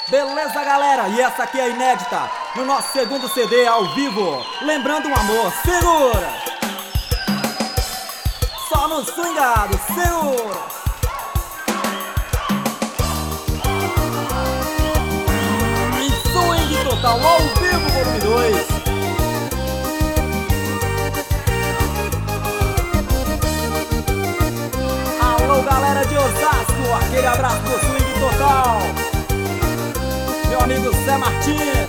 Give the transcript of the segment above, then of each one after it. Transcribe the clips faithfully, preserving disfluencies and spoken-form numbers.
Beleza, galera? E essa aqui é a inédita no nosso segundo C D ao vivo. Lembrando um amor, segura! Só no swingado, segura! E swing total ao vivo, volume dois. Alô, galera de Osasco, aquele abraço do swing total. Meu amigo Zé Martins.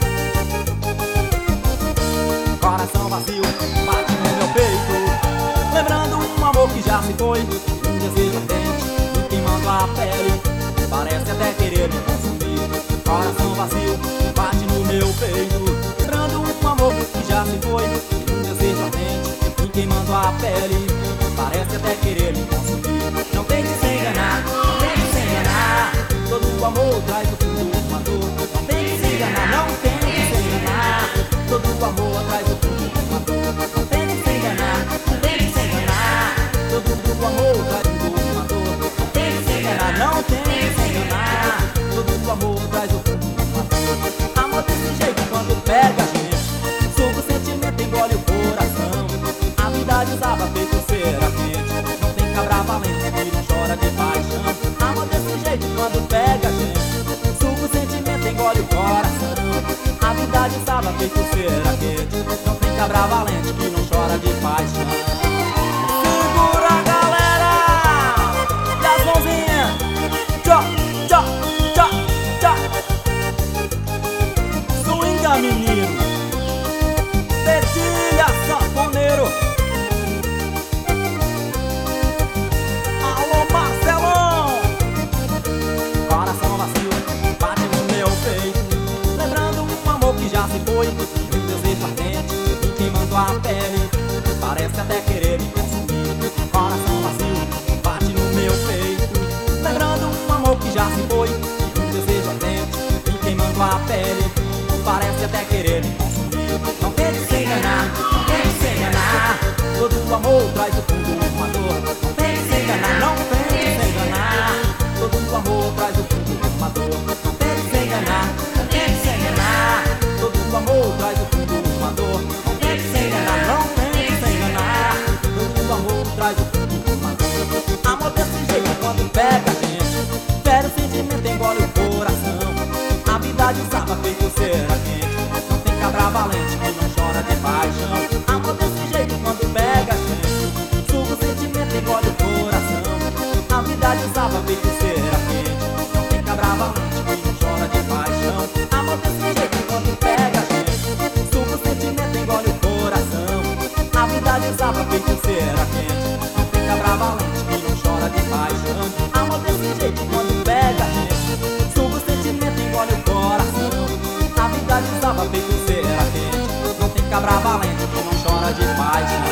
Coração vazio, bate no meu peito, lembrando um amor que já se foi, um desejo ardente, me queimando a pele, parece até querer me consumir. Coração vazio, bate no meu peito, lembrando um amor que já se foi, um desejo ardente, me queimando a pele, parece até querer me consumir. Não tente se enganar, não tente se enganar, todo o amor traz o fundo uma dor. Não tente se enganar, não tente se enganar, todo o amor traz o fundo uma dor. Não tente se enganar, não tente se enganar, todo o amor traz o fundo uma dor. Não tente se enganar, não tente se enganar, todo o amor traz o fundo uma dor. Amor desse jeito quando pega a gente, suga o sentimento, engole o coração. A vida desaba feito cera quente, não tem cabra valente que não chora de paixão. Amor desse jeito quando pega a gente, suga o sentimento, engole o coração. A vida desaba feito cera quente, não tem cabra valente que não chora de paixão. Segura a galera! E as mãozinhas! Tchau, tchau, tchau, tchau. Swinga, menino! Dedilha, sanfoneiro! Alô, Marcelão! Coração vazio, bate no meu peito, lembrando um amor que já se foi, um desejo ardente, me queimando a pele, parece até querer me consumir. Coração vazio, bate no meu peito, lembrando um amor que já se foi, um desejo ardente, me queimando a pele, parece até querer me consumir. Não tente se enganar, não tente se enganar, todo o amor traz o fundo uma dor. Não tente se enganar, não tente se enganar, todo o amor traz o fundo uma dor. Não tente se enganar, não tente se enganar, todo o amor traz o fundo uma dor. Não tente se enganar, não tente se enganar, todo o amor traz o fundo uma dor. Amor desse jeito quando pega a gente, fere o sentimento, engole o coração. A vida desaba feito cera quente, não tem cabra valente que não chora de paixão. Amor desse jeito quando pega a gente, suga o sentimento, engole o coração. A vida desaba feito cera quente, não tem cabra valente que não chora de paixão. Amor desse jeito quando pega a gente, suga o sentimento, engole o coração. A vida desaba feito cera quente, não tem cabra valente que não chora de paixão. Amor desse jeito quando pega a gente, suga o sentimento, engole o coração. A vida desaba feito cera quente, não tem cabra valente que não chora de paixão.